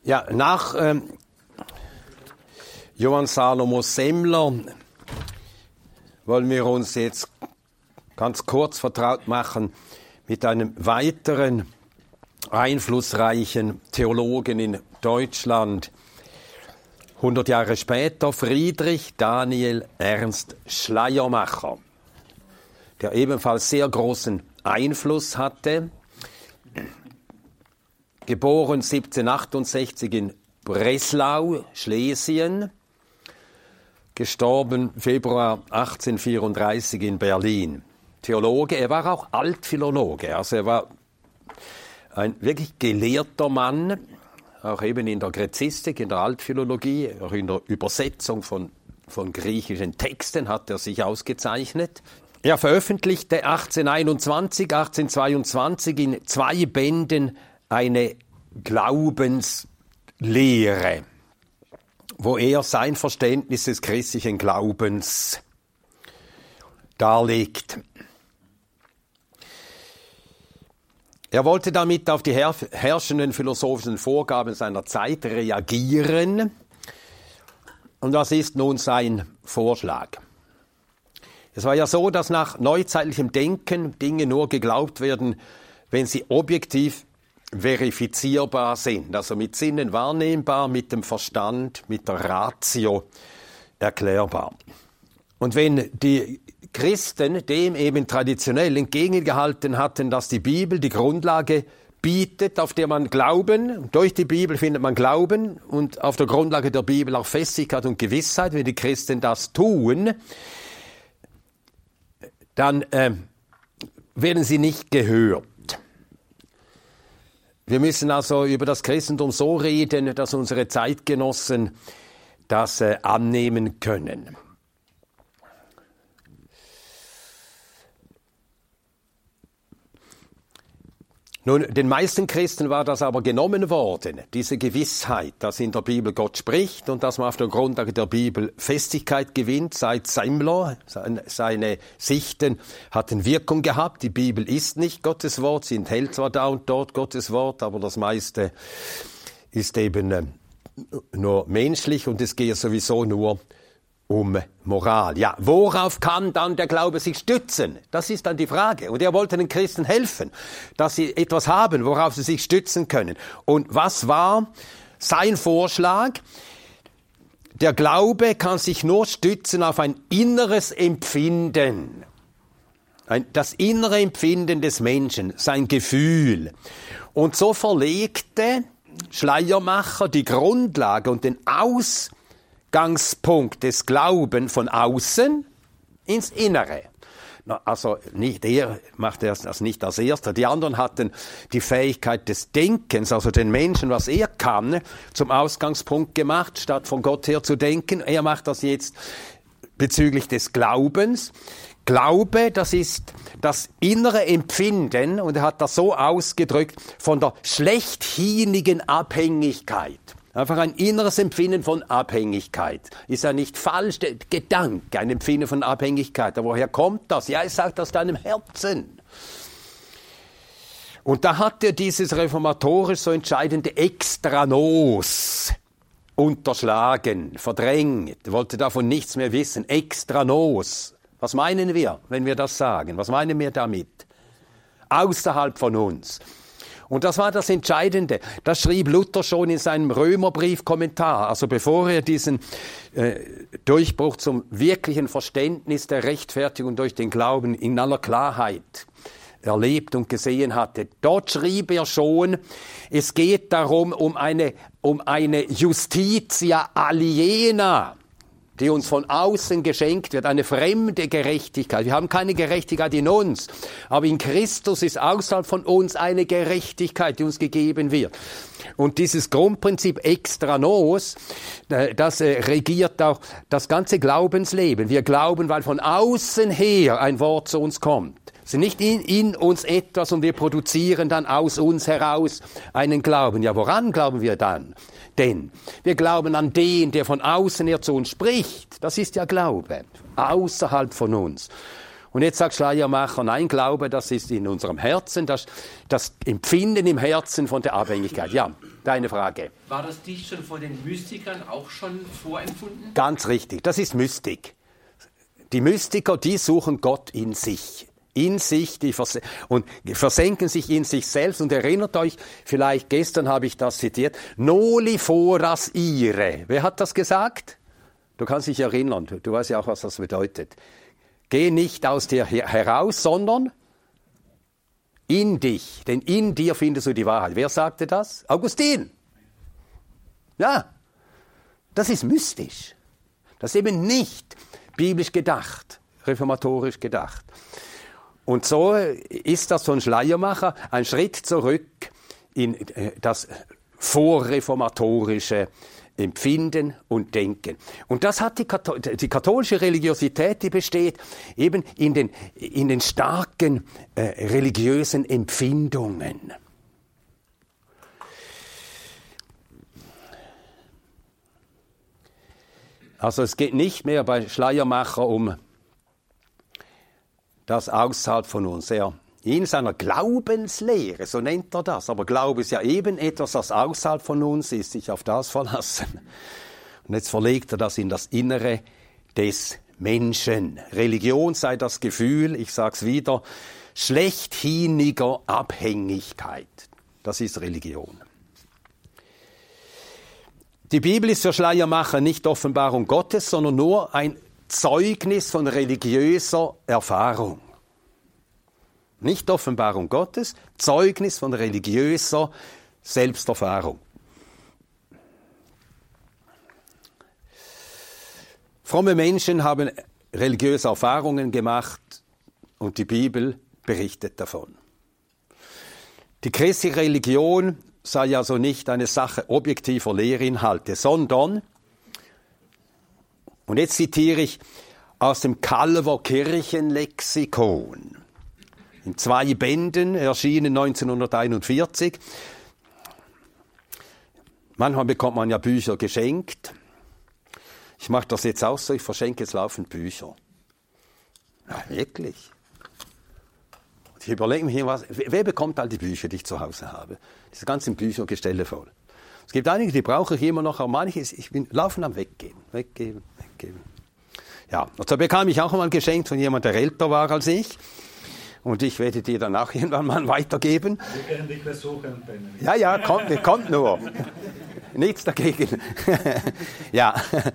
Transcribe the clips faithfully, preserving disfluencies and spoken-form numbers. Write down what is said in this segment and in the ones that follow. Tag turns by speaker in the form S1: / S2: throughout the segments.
S1: Ja, nach ähm, Johann Salomo Semmler wollen wir uns jetzt ganz kurz vertraut machen mit einem weiteren einflussreichen Theologen in Deutschland. hundert Jahre später Friedrich Daniel Ernst Schleiermacher, der ebenfalls sehr großen Einfluss hatte. Geboren siebzehnhundertachtundsechzig in Breslau, Schlesien, gestorben Februar achtzehnhundertvierunddreißig in Berlin. Theologe, er war auch Altphilologe, also er war ein wirklich gelehrter Mann, auch eben in der Gräzistik, in der Altphilologie, auch in der Übersetzung von, von griechischen Texten hat er sich ausgezeichnet. Er veröffentlichte achtzehnhunderteinundzwanzig, achtzehnhundertzweiundzwanzig in zwei Bänden eine Glaubenslehre, wo er sein Verständnis des christlichen Glaubens darlegt. Er wollte damit auf die herrschenden philosophischen Vorgaben seiner Zeit reagieren. Und was ist nun sein Vorschlag? Es war ja so, dass nach neuzeitlichem Denken Dinge nur geglaubt werden, wenn sie objektiv verifizierbar sind, also mit Sinnen wahrnehmbar, mit dem Verstand, mit der Ratio erklärbar. Und wenn die Christen dem eben traditionell entgegengehalten hatten, dass die Bibel die Grundlage bietet, auf der man Glauben, durch die Bibel findet man Glauben und auf der Grundlage der Bibel auch Festigkeit und Gewissheit, wenn die Christen das tun, dann äh, werden sie nicht gehört. Wir müssen also über das Christentum so reden, dass unsere Zeitgenossen das äh, annehmen können. Nun, den meisten Christen war das aber genommen worden, diese Gewissheit, dass in der Bibel Gott spricht und dass man auf der Grundlage der Bibel Festigkeit gewinnt. Seit Semmler, seine Sichten hatten Wirkung gehabt. Die Bibel ist nicht Gottes Wort, sie enthält zwar da und dort Gottes Wort, aber das meiste ist eben nur menschlich und es geht sowieso nur um Moral. Ja, worauf kann dann der Glaube sich stützen? Das ist dann die Frage. Und er wollte den Christen helfen, dass sie etwas haben, worauf sie sich stützen können. Und was war sein Vorschlag? Der Glaube kann sich nur stützen auf ein inneres Empfinden. Ein, das innere Empfinden des Menschen, sein Gefühl. Und so verlegte Schleiermacher die Grundlage und den Aus Ausgangspunkt des Glaubens von außen ins Innere. Na, also nicht, er macht das nicht als Erster. Die anderen hatten die Fähigkeit des Denkens, also den Menschen, was er kann, zum Ausgangspunkt gemacht, statt von Gott her zu denken. Er macht das jetzt bezüglich des Glaubens. Glaube, das ist das innere Empfinden, und er hat das so ausgedrückt, von der schlechthienigen Abhängigkeit. Einfach ein inneres Empfinden von Abhängigkeit. Ist ja nicht falsch, der Gedanke, ein Empfinden von Abhängigkeit. Aber woher kommt das? Ja, es sagt aus deinem Herzen. Und da hat er dieses reformatorisch so entscheidende Extranos unterschlagen, verdrängt, wollte davon nichts mehr wissen. Extranos. Was meinen wir, wenn wir das sagen? Was meinen wir damit? Außerhalb von uns. Und das war das Entscheidende. Das schrieb Luther schon in seinem Römerbrief-Kommentar. Also bevor er diesen äh, Durchbruch zum wirklichen Verständnis der Rechtfertigung durch den Glauben in aller Klarheit erlebt und gesehen hatte. Dort schrieb er schon, es geht darum, um eine, um eine Justitia aliena, die uns von außen geschenkt wird, eine fremde Gerechtigkeit. Wir haben keine Gerechtigkeit in uns, aber in Christus ist außerhalb von uns eine Gerechtigkeit, die uns gegeben wird. Und dieses Grundprinzip extra nos, das regiert auch das ganze Glaubensleben. Wir glauben, weil von außen her ein Wort zu uns kommt. Es ist nicht in, in uns etwas und wir produzieren dann aus uns heraus einen Glauben. Ja, woran glauben wir dann? Denn wir glauben an den, der von außen her zu uns spricht. Das ist ja Glaube, außerhalb von uns. Und jetzt sagt Schleiermacher, nein, Glaube, das ist in unserem Herzen, das, das Empfinden im Herzen von der Abhängigkeit. Ja, deine Frage.
S2: War das dies schon von den Mystikern auch schon vorempfunden?
S1: Ganz richtig, das ist Mystik. Die Mystiker, die suchen Gott in sich. In sich, die vers- und versenken sich in sich selbst. Und erinnert euch, vielleicht gestern habe ich das zitiert, noli foras ire. Wer hat das gesagt? Du kannst dich erinnern, du, du weißt ja auch, was das bedeutet. Geh nicht aus dir heraus, sondern in dich. Denn in dir findest du die Wahrheit. Wer sagte das? Augustin. Ja, das ist mystisch. Das ist eben nicht biblisch gedacht, reformatorisch gedacht. Und so ist das von Schleiermacher ein Schritt zurück in das vorreformatorische Empfinden und Denken. Und das hat die, Kathol- die katholische Religiosität, die besteht eben in den, in den starken äh, religiösen Empfindungen. Also es geht nicht mehr bei Schleiermacher um das außerhalb von uns. Er, in seiner Glaubenslehre, so nennt er das, aber Glaube ist ja eben etwas, das außerhalb von uns ist, sich auf das verlassen. Und jetzt verlegt er das in das Innere des Menschen. Religion sei das Gefühl, ich sag's wieder, schlechthiniger Abhängigkeit. Das ist Religion. Die Bibel ist für Schleiermacher nicht Offenbarung Gottes, sondern nur ein Zeugnis von religiöser Erfahrung. Nicht Offenbarung Gottes, Zeugnis von religiöser Selbsterfahrung. Fromme Menschen haben religiöse Erfahrungen gemacht und die Bibel berichtet davon. Die christliche Religion sei also nicht eine Sache objektiver Lehrinhalte, sondern, und jetzt zitiere ich aus dem Calver Kirchenlexikon, in zwei Bänden, erschienen neunzehnhunderteinundvierzig. Manchmal bekommt man ja Bücher geschenkt. Ich mache das jetzt auch so, ich verschenke jetzt laufend Bücher. Ja, wirklich. Ich überlege mir hier, was, wer bekommt all die Bücher, die ich zu Hause habe? Diese ganzen Büchergestelle voll. Es gibt einige, die brauche ich immer noch, aber manche, ich bin laufend am Weggeben, weggeben, weggeben. Ja, und so bekam ich auch mal ein Geschenk von jemandem, der älter war als ich. Und ich werde dir dann auch irgendwann mal weitergeben.
S3: Wir werden dich versuchen, Benny.
S1: Ja, ja, kommt, kommt nur. Nichts dagegen. Ja.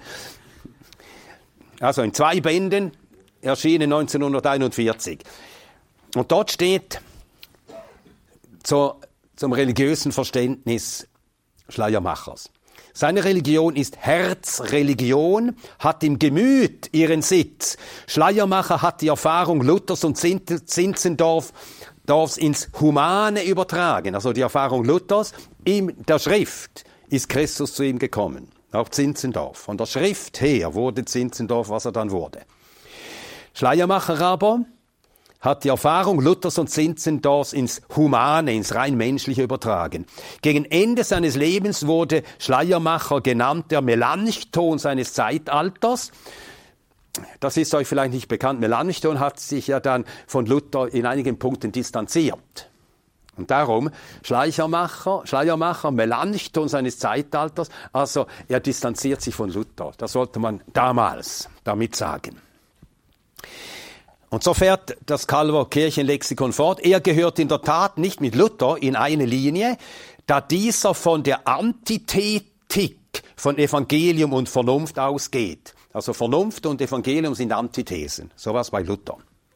S1: Also in zwei Bänden, erschienen neunzehnhunderteinundvierzig. Und dort steht zur, zum religiösen Verständnis Schleiermachers. Seine Religion ist Herzreligion, hat im Gemüt ihren Sitz. Schleiermacher hat die Erfahrung Luthers und Zinzendorf Dorfs ins Humane übertragen. Also die Erfahrung Luthers, in der Schrift ist Christus zu ihm gekommen. Auch Zinzendorf. Von der Schrift her wurde Zinzendorf, was er dann wurde. Schleiermacher aber hat die Erfahrung Luthers und Zinzendorfs ins Humane, ins rein Menschliche übertragen. Gegen Ende seines Lebens wurde Schleiermacher genannt, der Melanchthon seines Zeitalters. Das ist euch vielleicht nicht bekannt. Melanchthon hat sich ja dann von Luther in einigen Punkten distanziert. Und darum Schleiermacher, Schleiermacher, Melanchthon seines Zeitalters, also er distanziert sich von Luther. Das sollte man damals damit sagen. Und so fährt das Calver Kirchenlexikon fort. Er gehört in der Tat nicht mit Luther in eine Linie, da dieser von der Antithetik von Evangelium und Vernunft ausgeht. Also Vernunft und Evangelium sind Antithesen. So war es bei Luther.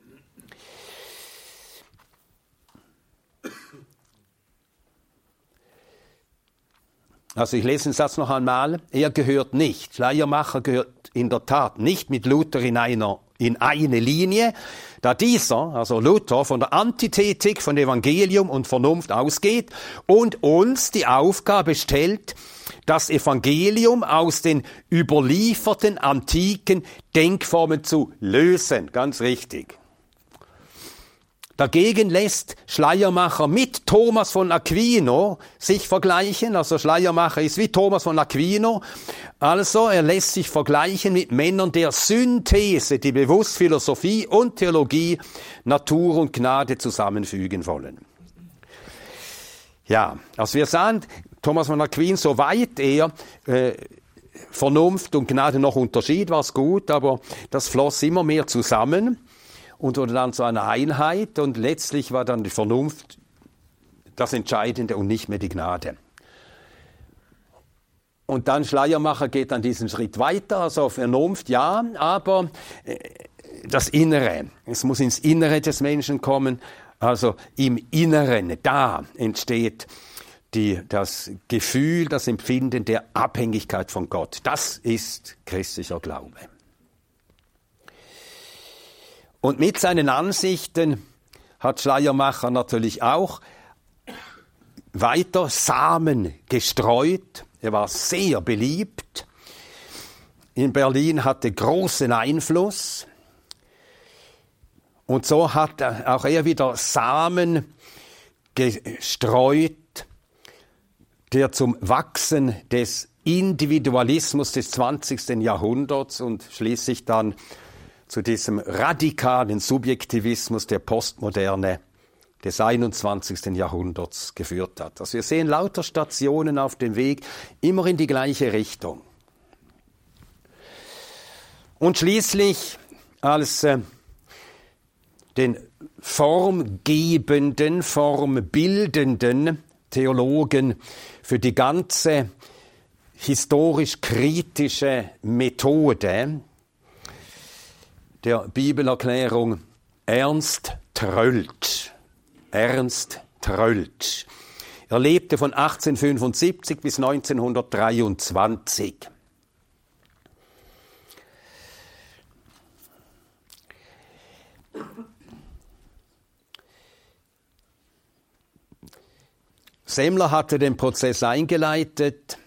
S1: Also ich lese den Satz noch einmal. Er gehört nicht, Schleiermacher gehört in der Tat nicht mit Luther in einer in eine Linie, da dieser, also Luther, von der Antithetik von Evangelium und Vernunft ausgeht und uns die Aufgabe stellt, das Evangelium aus den überlieferten antiken Denkformen zu lösen. Ganz richtig. Dagegen lässt Schleiermacher mit Thomas von Aquino sich vergleichen. Also Schleiermacher ist wie Thomas von Aquino. Also er lässt sich vergleichen mit Männern der Synthese, die bewusst Philosophie und Theologie, Natur und Gnade zusammenfügen wollen. Ja, also wir sahen, Thomas von Aquin, soweit er äh, Vernunft und Gnade noch unterschied, war es gut, aber das floss immer mehr zusammen und wurde dann zu einer Einheit und letztlich war dann die Vernunft das Entscheidende und nicht mehr die Gnade. Und dann Schleiermacher geht dann diesen Schritt weiter, also Vernunft, ja, aber äh, das Innere, es muss ins Innere des Menschen kommen, also im Inneren, da entsteht die, das Gefühl, das Empfinden der Abhängigkeit von Gott. Das ist christlicher Glaube. Und mit seinen Ansichten hat Schleiermacher natürlich auch weiter Samen gestreut. Er war sehr beliebt. In Berlin hatte großen Einfluss. Und so hat auch er wieder Samen gestreut, der zum Wachsen des Individualismus des zwanzigsten Jahrhunderts und schließlich dann zu diesem radikalen Subjektivismus der Postmoderne des einundzwanzigsten Jahrhunderts geführt hat. Also wir sehen lauter Stationen auf dem Weg, immer in die gleiche Richtung. Und schließlich als äh, den formgebenden, formbildenden Theologen für die ganze historisch-kritische Methode der Bibelerklärung Ernst Troeltsch. Ernst Troeltsch. Er lebte von achtzehnhundertfünfundsiebzig bis neunzehnhundertdreiundzwanzig. Semmler hatte den Prozess eingeleitet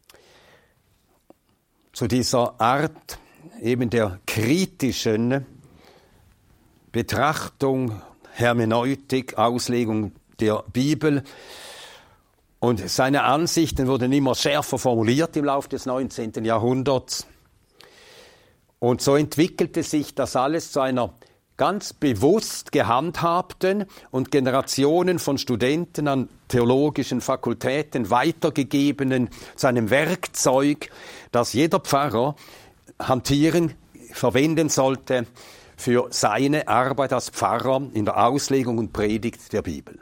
S1: zu dieser Art eben der kritischen Betrachtung, Hermeneutik, Auslegung der Bibel. Und seine Ansichten wurden immer schärfer formuliert im Laufe des neunzehnten Jahrhunderts. Und so entwickelte sich das alles zu einer ganz bewusst gehandhabten und Generationen von Studenten an theologischen Fakultäten weitergegebenen, zu einem Werkzeug, das jeder Pfarrer hantieren, verwenden sollte für seine Arbeit als Pfarrer in der Auslegung und Predigt der Bibel.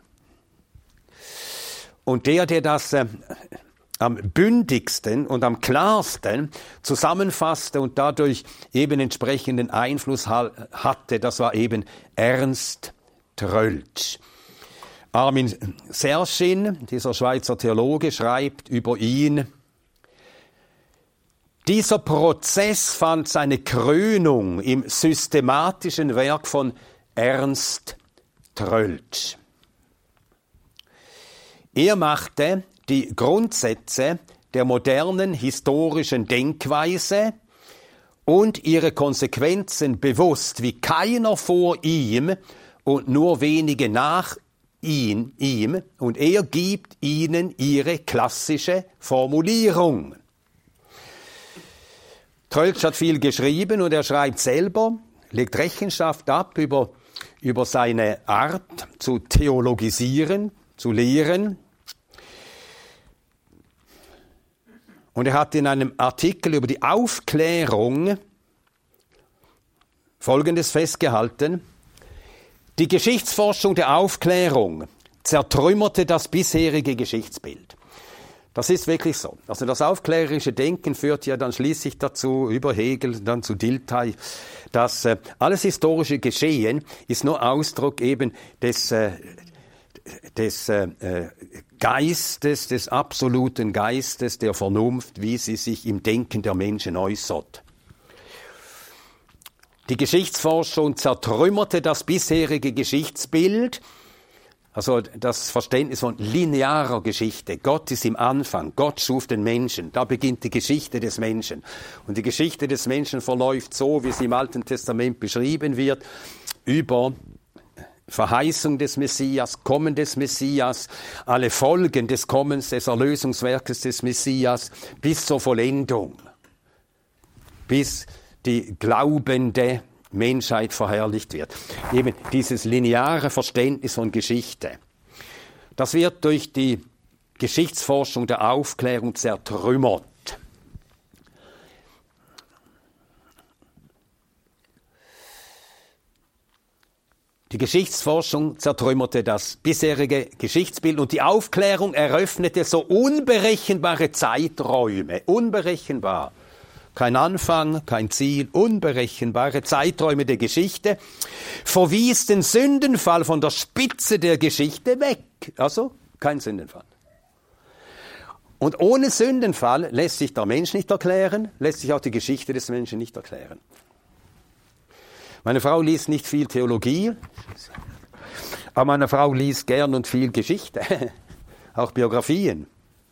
S1: Und der, der das äh, am bündigsten und am klarsten zusammenfasste und dadurch eben entsprechenden Einfluss hatte, das war eben Ernst Troeltsch. Armin Serschin, dieser Schweizer Theologe, schreibt über ihn: Dieser Prozess fand seine Krönung im systematischen Werk von Ernst Troeltsch. Er machte die Grundsätze der modernen historischen Denkweise und ihre Konsequenzen bewusst, wie keiner vor ihm und nur wenige nach ihn, ihm, und er gibt ihnen ihre klassische Formulierung. Troeltsch hat viel geschrieben und er schreibt selber, legt Rechenschaft ab über, über seine Art zu theologisieren, zu lehren. Und er hat in einem Artikel über die Aufklärung Folgendes festgehalten: Die Geschichtsforschung der Aufklärung zertrümmerte das bisherige Geschichtsbild. Das ist wirklich so. Also das aufklärerische Denken führt ja dann schließlich dazu, über Hegel, dann zu Dilthey, dass äh, alles historische Geschehen ist nur Ausdruck eben des äh, des äh, Geistes, des absoluten Geistes, der Vernunft, wie sie sich im Denken der Menschen äußert. Die Geschichtsforschung zertrümmerte das bisherige Geschichtsbild, also das Verständnis von linearer Geschichte. Gott ist im Anfang, Gott schuf den Menschen, da beginnt die Geschichte des Menschen. Und die Geschichte des Menschen verläuft so, wie sie im Alten Testament beschrieben wird, über Verheißung des Messias, Kommen des Messias, alle Folgen des Kommens, des Erlösungswerkes des Messias, bis zur Vollendung, bis die glaubende Menschheit verherrlicht wird. Eben dieses lineare Verständnis von Geschichte. Das wird durch die Geschichtsforschung der Aufklärung zertrümmert. Die Geschichtsforschung zertrümmerte das bisherige Geschichtsbild und die Aufklärung eröffnete so unberechenbare Zeiträume. Unberechenbar. Kein Anfang, kein Ziel, unberechenbare Zeiträume der Geschichte. Verwies den Sündenfall von der Spitze der Geschichte weg. Also kein Sündenfall. Und ohne Sündenfall lässt sich der Mensch nicht erklären, lässt sich auch die Geschichte des Menschen nicht erklären. Meine Frau liest nicht viel Theologie, aber meine Frau liest gern und viel Geschichte, auch Biografien.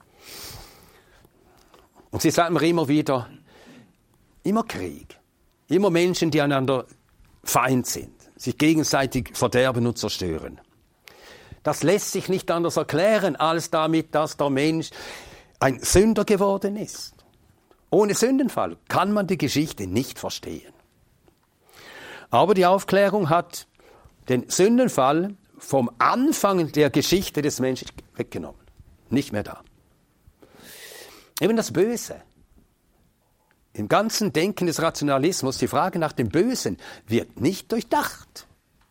S1: Und sie sagt mir immer wieder, immer Krieg, immer Menschen, die einander Feind sind, sich gegenseitig verderben und zerstören. Das lässt sich nicht anders erklären, als damit, dass der Mensch ein Sünder geworden ist. Ohne Sündenfall kann man die Geschichte nicht verstehen. Aber die Aufklärung hat den Sündenfall vom Anfang der Geschichte des Menschen weggenommen. Nicht mehr da. Eben das Böse. Im ganzen Denken des Rationalismus, die Frage nach dem Bösen wird nicht durchdacht.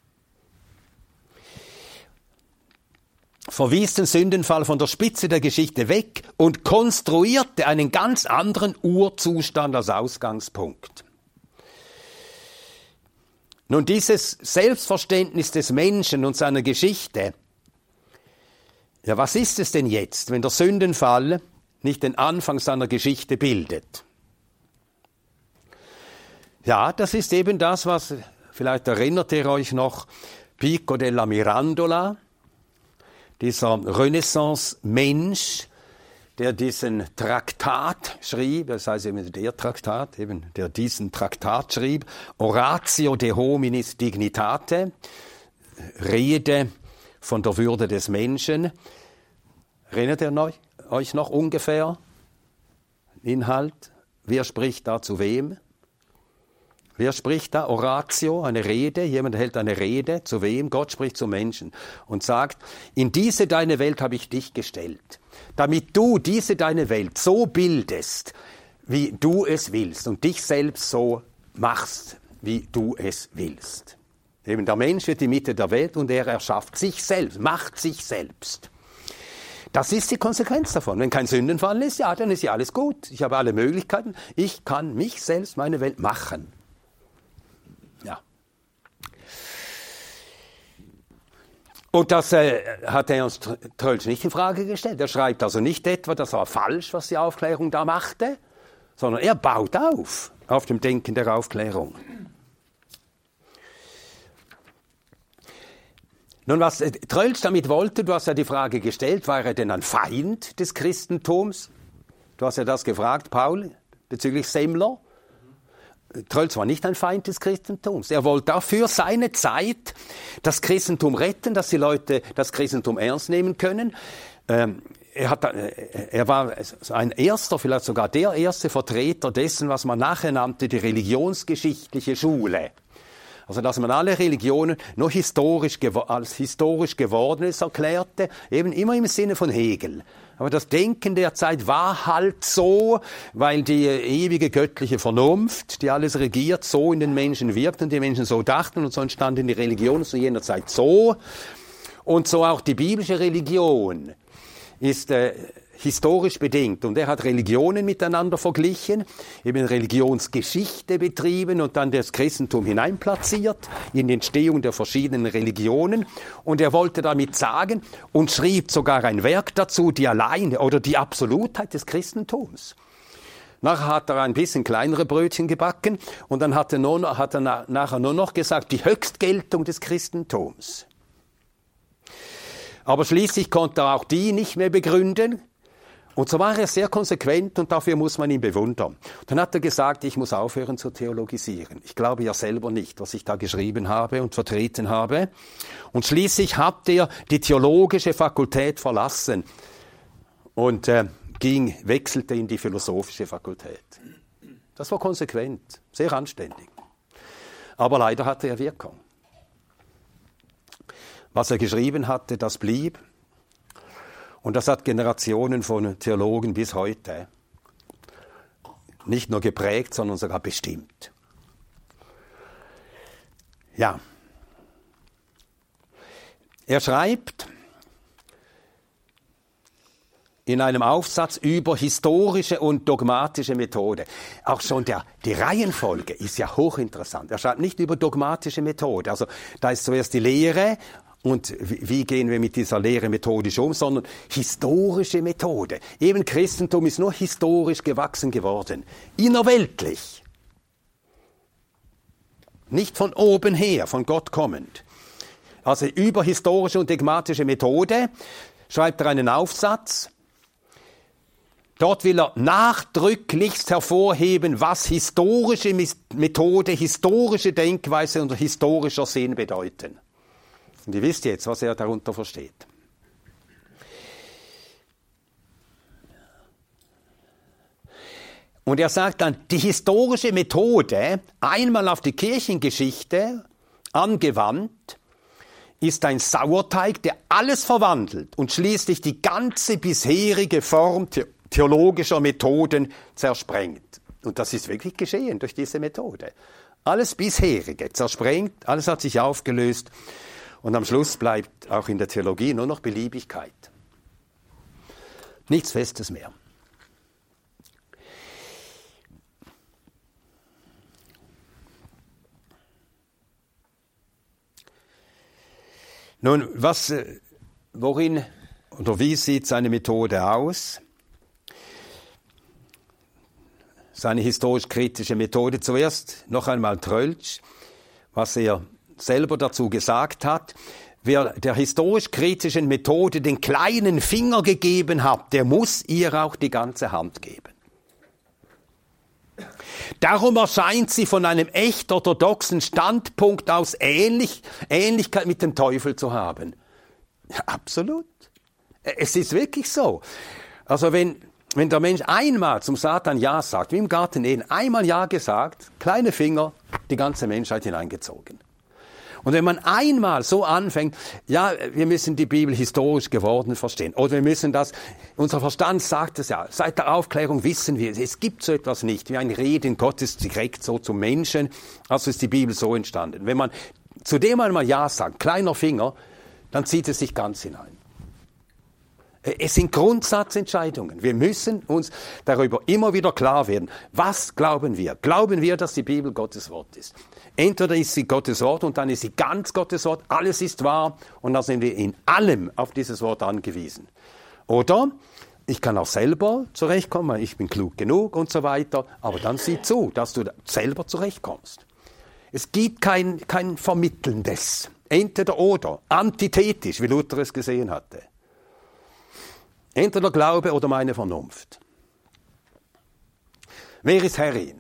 S1: Verwies den Sündenfall von der Spitze der Geschichte weg und konstruierte einen ganz anderen Urzustand als Ausgangspunkt. Nun, dieses Selbstverständnis des Menschen und seiner Geschichte, ja, was ist es denn jetzt, wenn der Sündenfall nicht den Anfang seiner Geschichte bildet? Ja, das ist eben das, was, vielleicht erinnert ihr euch noch, Pico della Mirandola, dieser Renaissance-Mensch, der diesen Traktat schrieb, das heißt eben der Traktat, eben der diesen Traktat schrieb, Oratio de hominis dignitate, Rede von der Würde des Menschen. Erinnert ihr euch noch ungefähr? Inhalt? Wer spricht da zu wem? Wer spricht da? Oratio, eine Rede. Jemand hält eine Rede. Zu wem? Gott spricht zum Menschen und sagt, in diese deine Welt habe ich dich gestellt, damit du diese deine Welt so bildest, wie du es willst und dich selbst so machst, wie du es willst. Eben der Mensch wird die Mitte der Welt und er erschafft sich selbst, macht sich selbst. Das ist die Konsequenz davon. Wenn kein Sündenfall ist, ja, dann ist ja alles gut. Ich habe alle Möglichkeiten. Ich kann mich selbst, meine Welt machen. Ja. Und das äh, hat Ernst Troeltsch nicht in Frage gestellt. Er schreibt also nicht etwa, das war falsch, was die Aufklärung da machte, sondern er baut auf, auf dem Denken der Aufklärung. Nun, was äh, Troeltsch damit wollte, du hast ja die Frage gestellt, war er denn ein Feind des Christentums? Du hast ja das gefragt, Paul, bezüglich Semmler. Troeltsch war nicht ein Feind des Christentums. Er wollte auch für seine Zeit das Christentum retten, dass die Leute das Christentum ernst nehmen können. Ähm, er, hat, er war ein erster, vielleicht sogar der erste Vertreter dessen, was man nachher nannte, die religionsgeschichtliche Schule. Also, dass man alle Religionen nur historisch als historisch Gewordenes erklärte, eben immer im Sinne von Hegel. Aber das Denken der Zeit war halt so, weil die ewige göttliche Vernunft, die alles regiert, so in den Menschen wirkt und die Menschen so dachten und so entstanden die Religionen zu jener Zeit so. Und so auch die biblische Religion ist äh, historisch bedingt. Und er hat Religionen miteinander verglichen, eben Religionsgeschichte betrieben und dann das Christentum hineinplatziert in die Entstehung der verschiedenen Religionen. Und er wollte damit sagen und schrieb sogar ein Werk dazu, die alleine oder die Absolutheit des Christentums. Nachher hat er ein bisschen kleinere Brötchen gebacken und dann hat er, nur noch, hat er na, nachher nur noch gesagt, die Höchstgeltung des Christentums. Aber schließlich konnte er auch die nicht mehr begründen. Und so war er sehr konsequent und dafür muss man ihn bewundern. Dann hat er gesagt, ich muss aufhören zu theologisieren. Ich glaube ja selber nicht, was ich da geschrieben habe und vertreten habe. Und schließlich hat er die theologische Fakultät verlassen und äh, ging, wechselte in die philosophische Fakultät. Das war konsequent, sehr anständig. Aber leider hatte er Wirkung. Was er geschrieben hatte, das blieb. Und das hat Generationen von Theologen bis heute nicht nur geprägt, sondern sogar bestimmt. Ja. Er schreibt in einem Aufsatz über historische und dogmatische Methode. Auch schon der, die Reihenfolge ist ja hochinteressant. Er schreibt nicht über dogmatische Methode. Also da ist zuerst die Lehre und wie, wie gehen wir mit dieser Lehre methodisch um, sondern historische Methode. Eben Christentum ist nur historisch gewachsen geworden. Innerweltlich. Nicht von oben her, von Gott kommend. Also über historische und dogmatische Methode schreibt er einen Aufsatz. Dort will er nachdrücklichst hervorheben, was historische Methode, historische Denkweise und historischer Sinn bedeuten. Und ihr wisst jetzt, was er darunter versteht. Und er sagt dann, die historische Methode, einmal auf die Kirchengeschichte angewandt, ist ein Sauerteig, der alles verwandelt und schließlich die ganze bisherige Form theologischer Methoden zersprengt. Und das ist wirklich geschehen durch diese Methode. Alles bisherige zersprengt, alles hat sich aufgelöst und am Schluss bleibt auch in der Theologie nur noch Beliebigkeit. Nichts Festes mehr. Nun, was, worin oder wie sieht seine Methode aus? Seine historisch-kritische Methode. Zuerst noch einmal Tröltsch, was er selber dazu gesagt hat. Wer der historisch-kritischen Methode den kleinen Finger gegeben hat, der muss ihr auch die ganze Hand geben. Darum erscheint sie von einem echt orthodoxen Standpunkt aus ähnlich, Ähnlichkeit mit dem Teufel zu haben. Ja, absolut. Es ist wirklich so. Also wenn, wenn der Mensch einmal zum Satan Ja sagt, wie im Garten Eden, einmal Ja gesagt, kleine Finger, die ganze Menschheit hineingezogen. Und wenn man einmal so anfängt, ja, wir müssen die Bibel historisch geworden verstehen, oder wir müssen das, unser Verstand sagt es ja, seit der Aufklärung wissen wir, es gibt so etwas nicht, wie ein Reden Gottes direkt so zum Menschen, also ist die Bibel so entstanden. Wenn man zu dem einmal Ja sagt, kleiner Finger, dann zieht es sich ganz hinein. Es sind Grundsatzentscheidungen. Wir müssen uns darüber immer wieder klar werden. Was glauben wir? Glauben wir, dass die Bibel Gottes Wort ist? Entweder ist sie Gottes Wort und dann ist sie ganz Gottes Wort, alles ist wahr und dann sind wir in allem auf dieses Wort angewiesen. Oder ich kann auch selber zurechtkommen, ich bin klug genug und so weiter, aber dann sieh zu, dass du selber zurechtkommst. Es gibt kein, kein Vermittelndes, entweder oder, antithetisch, wie Luther es gesehen hatte. Entweder Glaube oder meine Vernunft. Wer ist Herrin?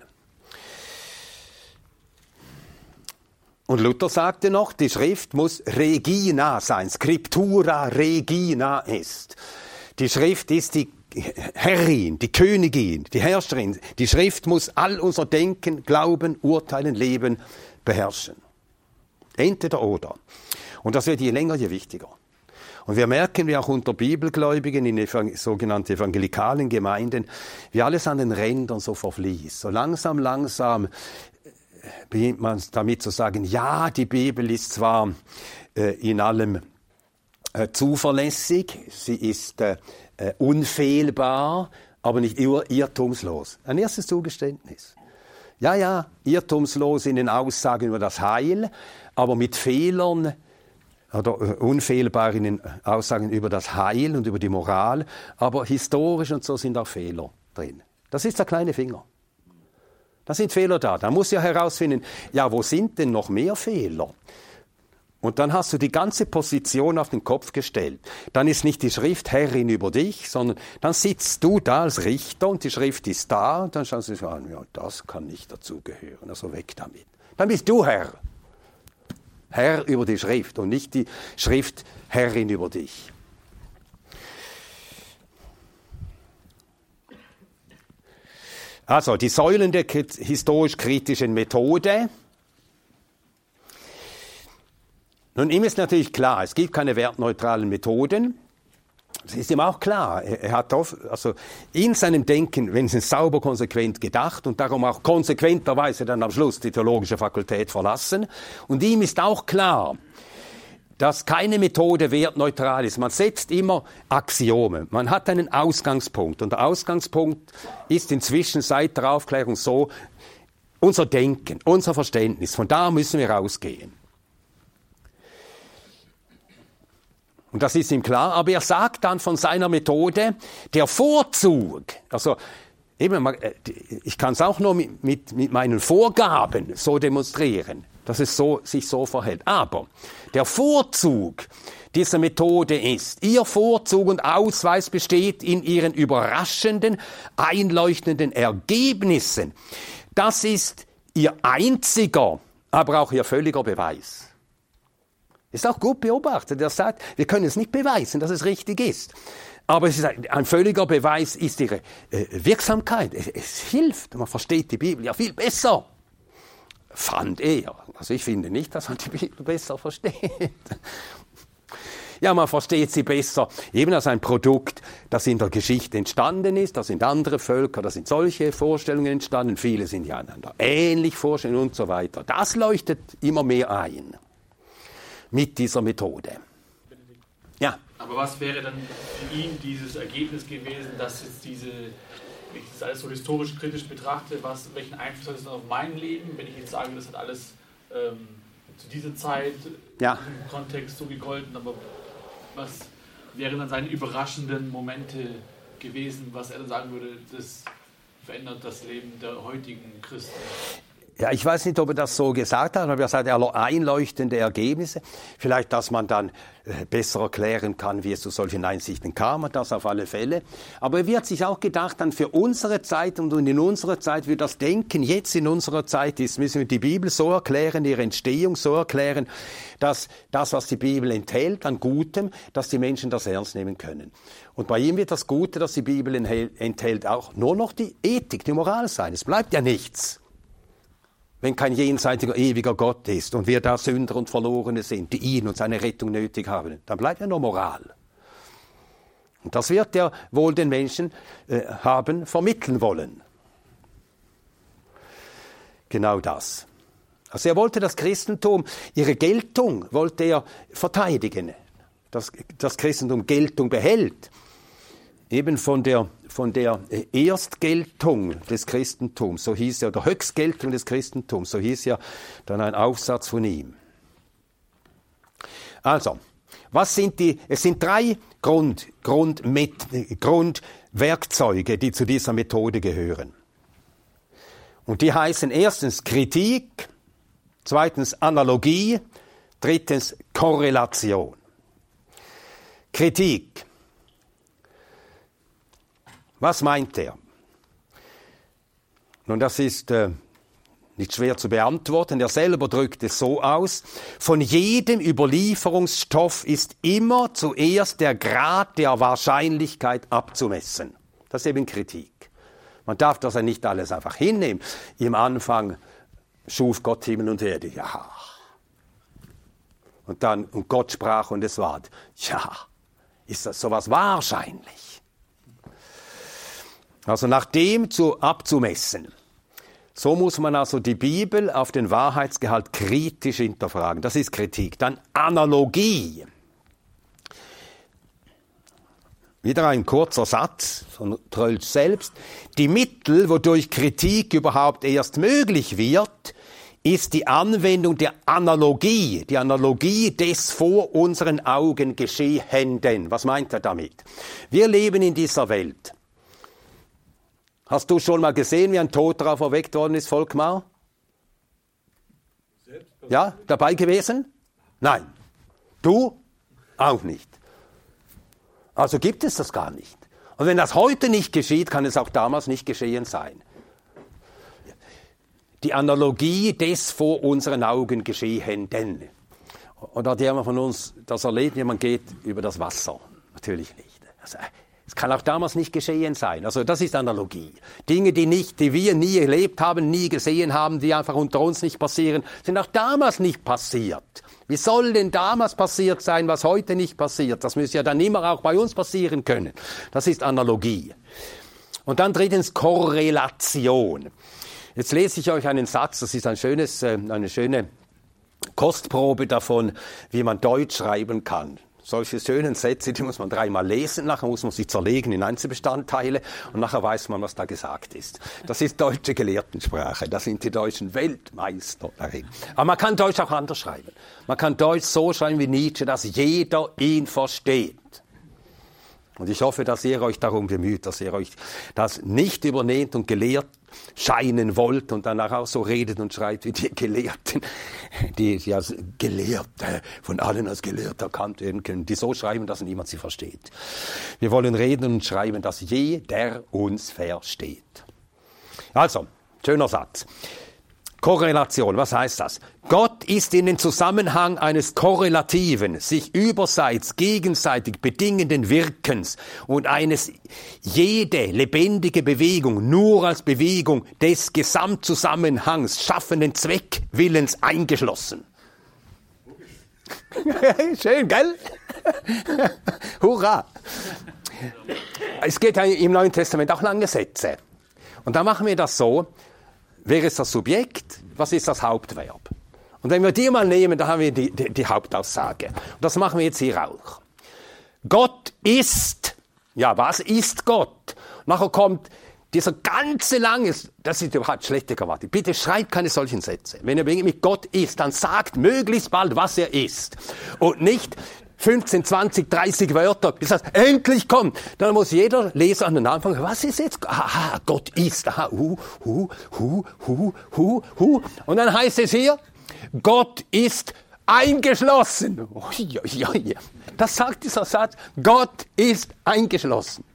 S1: Und Luther sagte noch, die Schrift muss Regina sein. Scriptura Regina est. Die Schrift ist die Herrin, die Königin, die Herrscherin. Die Schrift muss all unser Denken, Glauben, Urteilen, Leben beherrschen. Entweder oder. Und das wird je länger, je wichtiger. Und wir merken, wie auch unter Bibelgläubigen in evang- sogenannten evangelikalen Gemeinden, wie alles an den Rändern so verfließt. So langsam, langsam beginnt man damit zu sagen, ja, die Bibel ist zwar äh, in allem äh, zuverlässig, sie ist äh, äh, unfehlbar, aber nicht ir- irrtumslos. Ein erstes Zugeständnis. Ja, ja, irrtumslos in den Aussagen über das Heil, aber mit Fehlern oder unfehlbar in den Aussagen über das Heil und über die Moral, aber historisch und so sind auch Fehler drin. Das ist der kleine Finger. Da sind Fehler da. Da muss ja herausfinden, ja, wo sind denn noch mehr Fehler? Und dann hast du die ganze Position auf den Kopf gestellt. Dann ist nicht die Schrift Herrin über dich, sondern dann sitzt du da als Richter und die Schrift ist da und dann schaust du dich an, ja, das kann nicht dazugehören, also weg damit. Dann bist du Herr. Herr über die Schrift und nicht die Schrift Herrin über dich. Also die Säulen der historisch-kritischen Methode. Nun, ihm ist natürlich klar, es gibt keine wertneutralen Methoden. Das ist ihm auch klar. Er, er hat oft, also in seinem Denken, wenn es sauber konsequent gedacht und darum auch konsequenterweise dann am Schluss die theologische Fakultät verlassen. Und ihm ist auch klar, dass keine Methode wertneutral ist. Man setzt immer Axiome. Man hat einen Ausgangspunkt. Und der Ausgangspunkt ist inzwischen seit der Aufklärung so, unser Denken, unser Verständnis. Von da müssen wir rausgehen. Und das ist ihm klar. Aber er sagt dann von seiner Methode, der Vorzug, also eben, ich kann es auch nur mit, mit, mit meinen Vorgaben so demonstrieren, dass es so, sich so verhält. Aber der Vorzug dieser Methode ist, ihr Vorzug und Ausweis besteht in ihren überraschenden, einleuchtenden Ergebnissen. Das ist ihr einziger, aber auch ihr völliger Beweis. Ist auch gut beobachtet. Er sagt, wir können es nicht beweisen, dass es richtig ist. Aber es ist ein, ein völliger Beweis ist ihre äh, Wirksamkeit. Es, es hilft. Man versteht die Bibel ja viel besser. Fand er. Also ich finde nicht, dass man die Bibel besser versteht. Ja, man versteht sie besser eben als ein Produkt, das in der Geschichte entstanden ist. Da sind andere Völker, da sind solche Vorstellungen entstanden. Viele sind ja einander ähnlich Vorstellungen und so weiter. Das leuchtet immer mehr ein mit dieser Methode. Ja.
S4: Aber was wäre dann für ihn dieses Ergebnis gewesen, dass jetzt diese... wenn ich das alles so historisch kritisch betrachte, was, welchen Einfluss hat das auf mein Leben, wenn ich jetzt sage, das hat alles ähm, zu dieser Zeit
S1: ja.
S4: im Kontext so gegolten, aber was wären dann seine überraschenden Momente gewesen, was er dann sagen würde, das verändert das Leben der heutigen Christen?
S1: Ja, ich weiß nicht, ob er das so gesagt hat, aber er sagt, einleuchtende Ergebnisse. Vielleicht, dass man dann äh, besser erklären kann, wie es zu solchen Einsichten kam, das auf alle Fälle. Aber er wird sich auch gedacht, dann für unsere Zeit und in unserer Zeit, wie das Denken jetzt in unserer Zeit ist, müssen wir die Bibel so erklären, ihre Entstehung so erklären, dass das, was die Bibel enthält an Gutem, dass die Menschen das ernst nehmen können. Und bei ihm wird das Gute, das die Bibel enthält, auch nur noch die Ethik, die Moral sein. Es bleibt ja nichts. Wenn kein jenseitiger, ewiger Gott ist und wir da Sünder und Verlorene sind, die ihn und seine Rettung nötig haben, dann bleibt ja nur Moral. Und das wird er wohl den Menschen äh, haben vermitteln wollen. Genau das. Also er wollte das Christentum, ihre Geltung wollte er verteidigen. Dass das Christentum Geltung behält. Eben von der, von der Erstgeltung des Christentums, so hieß ja, oder Höchstgeltung des Christentums, so hieß ja dann ein Aufsatz von ihm. Also, was sind die, es sind drei Grund, Grund, mit, Grundwerkzeuge, die zu dieser Methode gehören. Und die heißen erstens Kritik, zweitens Analogie, drittens Korrelation. Kritik. Was meint er? Nun, das ist äh, nicht schwer zu beantworten. Er selber drückt es so aus: Von jedem Überlieferungsstoff ist immer zuerst der Grad der Wahrscheinlichkeit abzumessen. Das ist eben Kritik. Man darf das ja nicht alles einfach hinnehmen. Im Anfang schuf Gott Himmel und Erde. Ja. Und dann, und Gott sprach und es ward. Ja. Ist das sowas wahrscheinlich? Also nach dem zu abzumessen. So muss man also die Bibel auf den Wahrheitsgehalt kritisch hinterfragen. Das ist Kritik. Dann Analogie. Wieder ein kurzer Satz von Tröltsch selbst. Die Mittel, wodurch Kritik überhaupt erst möglich wird, ist die Anwendung der Analogie. Die Analogie des vor unseren Augen Geschehenden. Was meint er damit? Wir leben in dieser Welt. Hast du schon mal gesehen, wie ein Toter auferweckt worden ist, Volkmar? Ja, dabei gewesen? Nein. Du? Auch nicht. Also gibt es das gar nicht. Und wenn das heute nicht geschieht, kann es auch damals nicht geschehen sein. Die Analogie des vor unseren Augen Geschehenden. Oder hat jemand von uns das erlebt, jemand geht über das Wasser? Natürlich nicht. Also, es kann auch damals nicht geschehen sein. Also das ist Analogie. Dinge, die nicht, die wir nie erlebt haben, nie gesehen haben, die einfach unter uns nicht passieren, sind auch damals nicht passiert. Wie soll denn damals passiert sein, was heute nicht passiert? Das müsste ja dann immer auch bei uns passieren können. Das ist Analogie. Und dann drittens Korrelation. Jetzt lese ich euch einen Satz, das ist ein schönes, eine schöne Kostprobe davon, wie man Deutsch schreiben kann. Solche schönen Sätze, die muss man dreimal lesen, nachher muss man sie zerlegen in Einzelbestandteile und nachher weiß man, was da gesagt ist. Das ist deutsche Gelehrtensprache, da sind die Deutschen Weltmeister darin. Aber man kann Deutsch auch anders schreiben. Man kann Deutsch so schreiben wie Nietzsche, dass jeder ihn versteht. Und ich hoffe, dass ihr euch darum bemüht, dass ihr euch das nicht übernehmt und gelehrt scheinen wollt und danach auch so redet und schreibt wie die Gelehrten, die, die als Gelehrte von allen als Gelehrter erkannt werden können, die so schreiben, dass niemand sie versteht. Wir wollen reden und schreiben, dass jeder uns versteht. Also, schöner Satz. Korrelation, was heißt das? Gott ist in den Zusammenhang eines korrelativen, sich überseits gegenseitig bedingenden Wirkens und eines jede lebendige Bewegung nur als Bewegung des Gesamtzusammenhangs schaffenden Zweckwillens eingeschlossen. Schön, gell? Hurra! Es geht ja im Neuen Testament auch lange Sätze. Und da machen wir das so. Wer ist das Subjekt? Was ist das Hauptverb? Und wenn wir die mal nehmen, dann haben wir die, die, die Hauptaussage. Und das machen wir jetzt hier auch. Gott ist. Ja, was ist Gott? Nachher kommt dieser ganze lange, das ist überhaupt schlechte Grammatik. Bitte schreibt keine solchen Sätze. Wenn ihr mit Gott ist, dann sagt möglichst bald, was er ist. Und nicht fünfzehn, zwanzig, dreißig Wörter, bis das endlich kommt. Dann muss jeder Leser an den Anfang, was ist jetzt? Aha, Gott ist. Aha, hu, hu, hu, hu, hu, hu. Und dann heißt es hier, Gott ist eingeschlossen. Oh, ja, ja, ja. Das sagt dieser Satz, Gott ist eingeschlossen.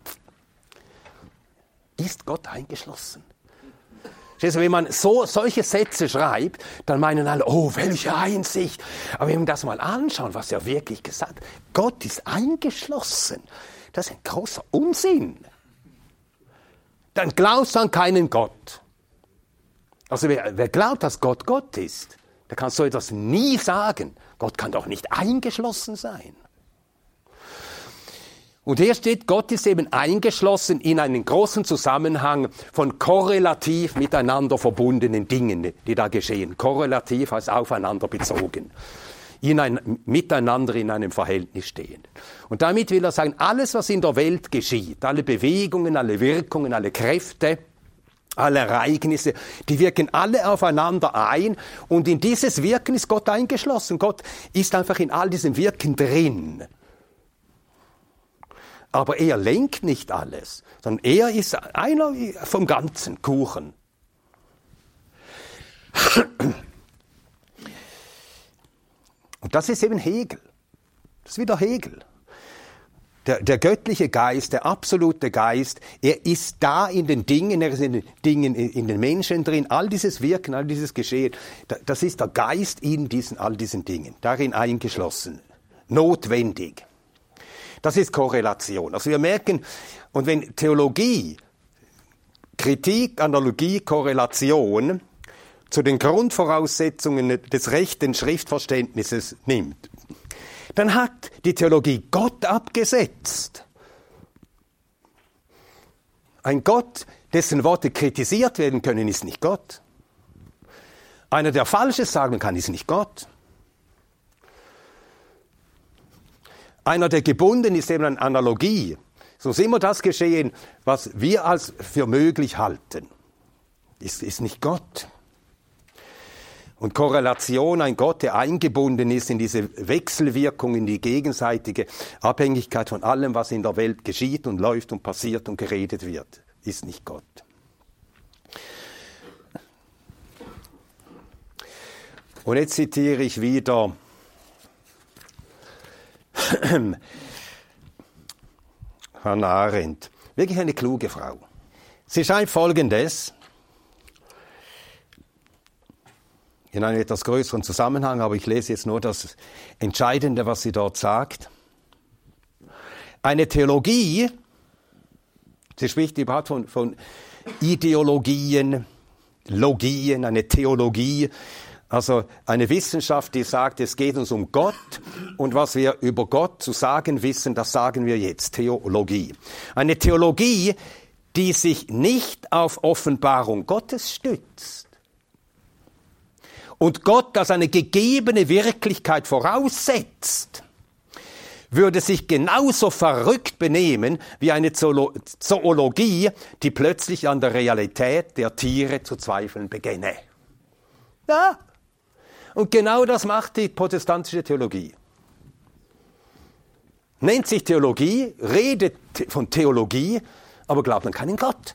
S1: Ist Gott eingeschlossen? Wenn man so solche Sätze schreibt, dann meinen alle, oh, welche Einsicht. Aber wenn wir das mal anschauen, was er wirklich gesagt hat, Gott ist eingeschlossen. Das ist ein großer Unsinn. Dann glaubst du an keinen Gott. Also wer, wer glaubt, dass Gott Gott ist, der kann so etwas nie sagen. Gott kann doch nicht eingeschlossen sein. Und hier steht, Gott ist eben eingeschlossen in einen großen Zusammenhang von korrelativ miteinander verbundenen Dingen, die da geschehen. Korrelativ heißt aufeinander bezogen. In ein Miteinander in einem Verhältnis stehen. Und damit will er sagen, alles, was in der Welt geschieht, alle Bewegungen, alle Wirkungen, alle Kräfte, alle Ereignisse, die wirken alle aufeinander ein. Und in dieses Wirken ist Gott eingeschlossen. Gott ist einfach in all diesem Wirken drin. Aber er lenkt nicht alles, sondern er ist einer vom ganzen Kuchen. Und das ist eben Hegel. Das ist wieder Hegel. Der, der göttliche Geist, der absolute Geist, er ist da in den Dingen, er ist in den Dingen, in den Menschen drin, all dieses Wirken, all dieses Geschehen. Das ist der Geist in diesen, all diesen Dingen, darin eingeschlossen, notwendig. Das ist Korrelation. Also wir merken, und wenn Theologie, Kritik, Analogie, Korrelation zu den Grundvoraussetzungen des rechten Schriftverständnisses nimmt, dann hat die Theologie Gott abgesetzt. Ein Gott, dessen Worte kritisiert werden können, ist nicht Gott. Einer, der Falsches sagen kann, ist nicht Gott. Einer, der gebunden ist, eben eine Analogie. So ist immer das geschehen, was wir als für möglich halten. Ist, ist nicht Gott. Und Korrelation, ein Gott, der eingebunden ist in diese Wechselwirkung, in die gegenseitige Abhängigkeit von allem, was in der Welt geschieht und läuft und passiert und geredet wird, ist nicht Gott. Und jetzt zitiere ich wieder Hannah Arendt, wirklich eine kluge Frau. Sie schreibt Folgendes, in einem etwas größeren Zusammenhang, aber ich lese jetzt nur das Entscheidende, was sie dort sagt. Eine Theologie, sie spricht überhaupt von, von Ideologien, Logien, eine Theologie, Also eine Wissenschaft, die sagt, es geht uns um Gott und was wir über Gott zu sagen wissen, das sagen wir jetzt, Theologie. Eine Theologie, die sich nicht auf Offenbarung Gottes stützt und Gott als eine gegebene Wirklichkeit voraussetzt, würde sich genauso verrückt benehmen wie eine Zoologie, die plötzlich an der Realität der Tiere zu zweifeln begänne. Ja. Und genau das macht die protestantische Theologie. Nennt sich Theologie, redet von Theologie, aber glaubt an keinen Gott.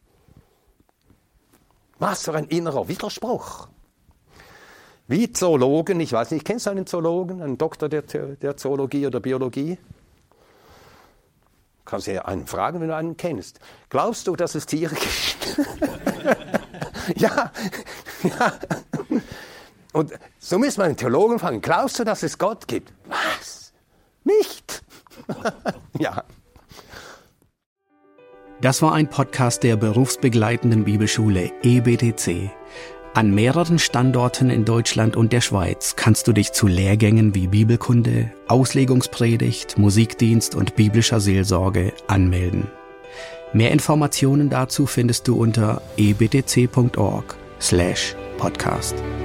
S1: Was für ein innerer Widerspruch. Wie Zoologen, ich weiß nicht, kennst du einen Zoologen, einen Doktor der, der Zoologie oder Biologie? Kannst du ja einen fragen, wenn du einen kennst. Glaubst du, dass es Tiere gibt? ja, ja. Und so müssen wir einen Theologen fragen. Glaubst du, dass es Gott gibt? Was? Nicht? ja.
S5: Das war ein Podcast der berufsbegleitenden Bibelschule E B T C. An mehreren Standorten in Deutschland und der Schweiz kannst du dich zu Lehrgängen wie Bibelkunde, Auslegungspredigt, Musikdienst und biblischer Seelsorge anmelden. Mehr Informationen dazu findest du unter e b t c punkt org slash podcast.